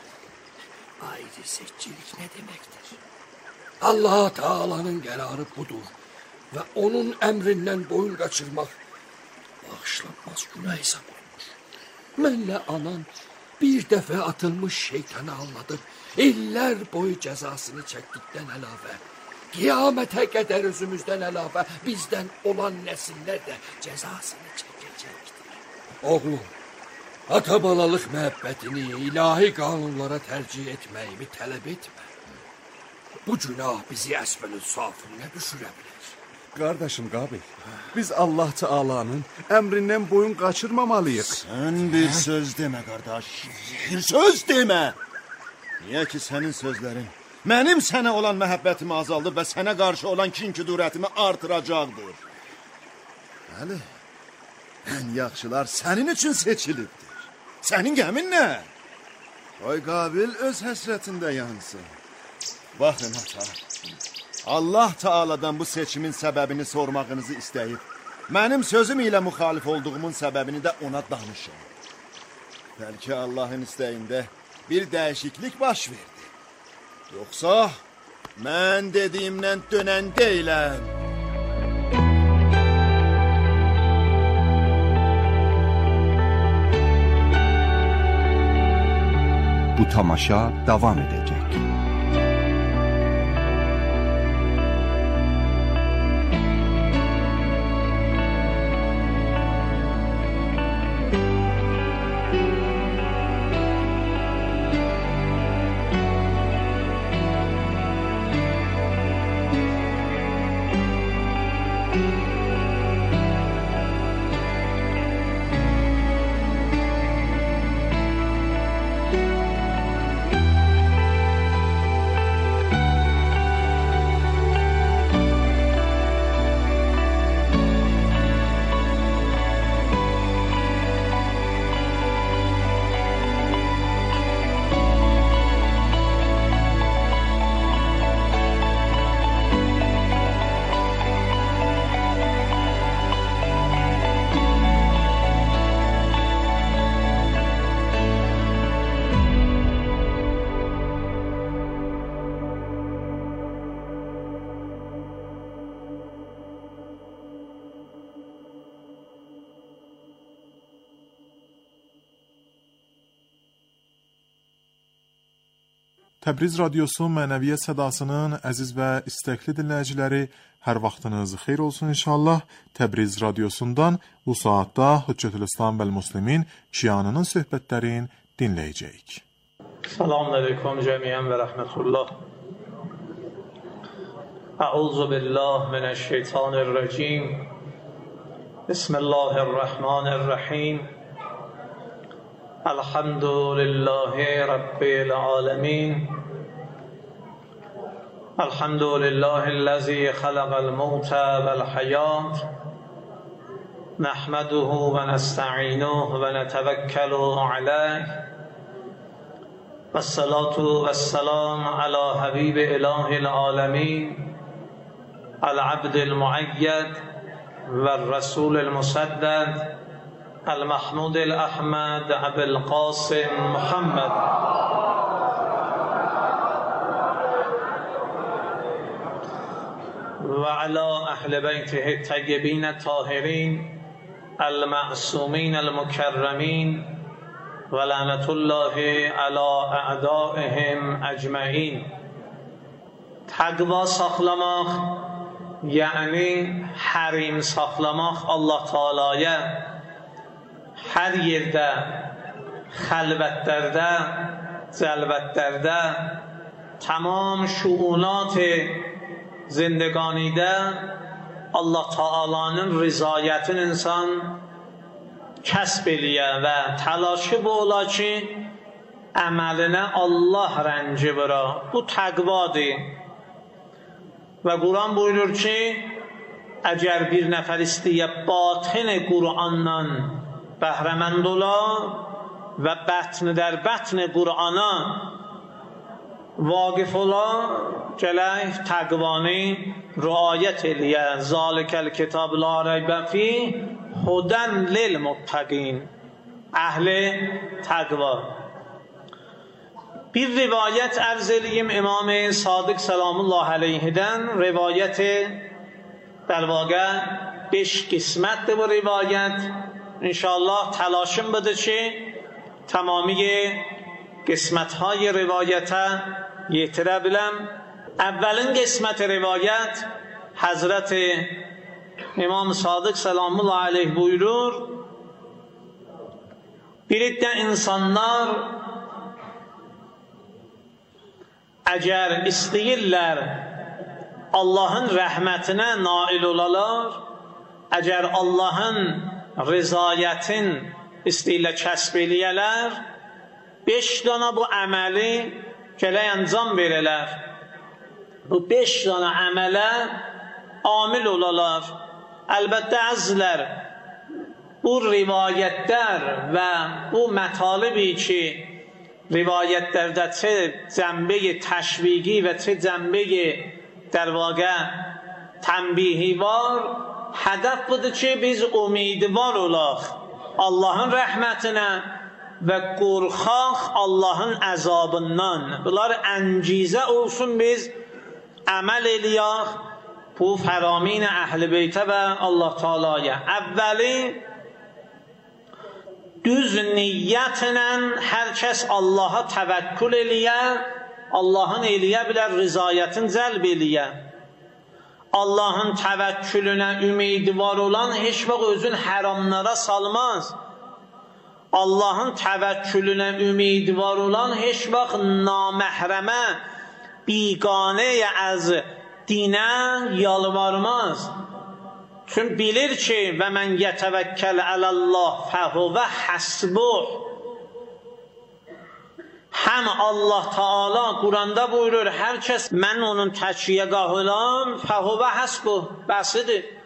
Speaker 7: Ayrı seçicilik ne demektir? Allah Teala'nın kararı budur. Ve onun emrinden boyun kaçırmak bağışlanmaz günah hesap olmuş. Mənlə anan bir defa atılmış şeytanı anladık. İller boyu cezasını çektikten əlavə, kıyamete kadar özümüzden əlavə bizden olan nesiller de cezasını çekecektir. Oğlum, ata balalıq məhəbbətini ilahi kanunlara tercih etməyimi tələb etmə. Bu günah bizi əsfəl-i safilinə düşürə bilər.
Speaker 10: Qardaşım Qabil, biz Allah Teala'nın əmrindən boyun qaçırmamalıyıq.
Speaker 5: Sən bir söz demə qardaş, bir söz demə. Niyə ki sənin sözlərin mənim sənə olan məhəbbətimi azaldır və sənə qarşı olan kin-küdurətimi artıracaqdır. Bəli, ən yaxşılar sənin üçün seçilibdir. Sənin gəmin nə? Qoy Qabil öz həsrətində yansın. Baxın ata, Allah Teala'dan bu seçimin səbəbini sormağınızı istəyib, mənim sözüm ilə müxalif olduğumun səbəbini də ona danışın. Bəlkə Allahın istəyində bir dəyişiklik baş verdi. Yoxsa mən dediyimdən dönən deyiləm.
Speaker 11: Bu tamaşa davam edecek.
Speaker 2: Təbriz Radiosu Mənəviyyət Sədasının əziz və istəkli dinləyiciləri, hər vaxtınız xeyir olsun inşallah. Təbriz Radiosundan bu saatda Hüccətül-İslam vəl-Müslimin şianının söhbətlərini dinləyəcəyik.
Speaker 12: Selamun aleyküm cəmiyyən və rəhmətullah. Əuzu billah minəşşeytanirracim. Bismillahirrahmanirrahim. Elhamdülillahi Rabbil alemin. Elhamdülillahi'llezî halaqal mevte vel hayat. Nahmaduhu ve nesta'inuhu ve netevekkelu aleyh. Vessalatu vesselam ala habibi ilahil alemin. Al-abdil muayyad ve rasulil musaddad. Al-mahmudil ahmad abil qasim Muhammed. وعلى أهل بيته الطيبين الطاهرين المعصومين المكرمين ولعنة الله على أعدائهم أجمعين. تقوا saxlamaq yəni hərim saxlamaq Allah Taala'ya hər yerdə, xəlvətlərdə, cəlvətlərdə, tamam şuunat zindگانیده Allah Taala'nın rızayətini insan kəsb eləyə və təlaşı bu ola ki, əməlinə Allah rənci vura. Bu təqvadır. Və Quran buyurur ki, əgər bir nəfər istəyə batın Qurandan bəhrəmənd ola və bətni dər bətni Qurana واقف ola, gələk təqvanı riayət eləyə. Zalikəl kitab la reybə fi hudən lil muttaqin. Əhli təqva. Bir rivayət ərz eləyim İmam-ı Sadiq Səlamullah əleyhidən. Rivayəti در واقع beş qismətdir bu rivayət. İnşallah təlaşım budur ki, tamami qismətهای rivayətə yetirə biləm. Əvvəlin qisməti rivayət Həzrət İmam Sadiq Səlamullah əleyh buyurur, bir iddə insanlar əgər istəyirlər Allahın rəhmətinə nail olalar, əgər Allahın rızayətin istəyirlər kəsb eləyələr, beş dana bu əməli gələk əncam verələr. Bu beş dana əmələ amil olalar. Əlbəttə əzlər, bu rivayətlər və bu mətalibi ki, rivayətlərdə çə cənbəyi təşviqi və çə cənbəyi در واقع تنبیهی var. Hədəf budur ki, biz umidvar olaq Allahın rəhmətinə və qorxaq Allahın əzabından. Bunlar əncizə olsun, biz əməl eləyək bu fəramin əhl-i beytə və Allah Taala'ya. Əvvəli düz niyyətlə hər kəs Allaha təvəkkül eləyə, Allahın eləyə bilər rızayətin cəlb eləyə. Allahın təvəkkülünə ümidvar olan heç vaxt özün həramlara salmaz. Allahın təvəkkülünə ümidvar olan heç vaxt naməhrəmə, biqanəyə az dinə yalvarmaz. Çünki bilir ki, və mən yətəvəkkəl ələllah fəhuvə həsbuh. Həm Allah Taala Quranda buyurur, hər kəs mən onun təkiyə qah olam, fəhuvə həsbuh, bəsidir.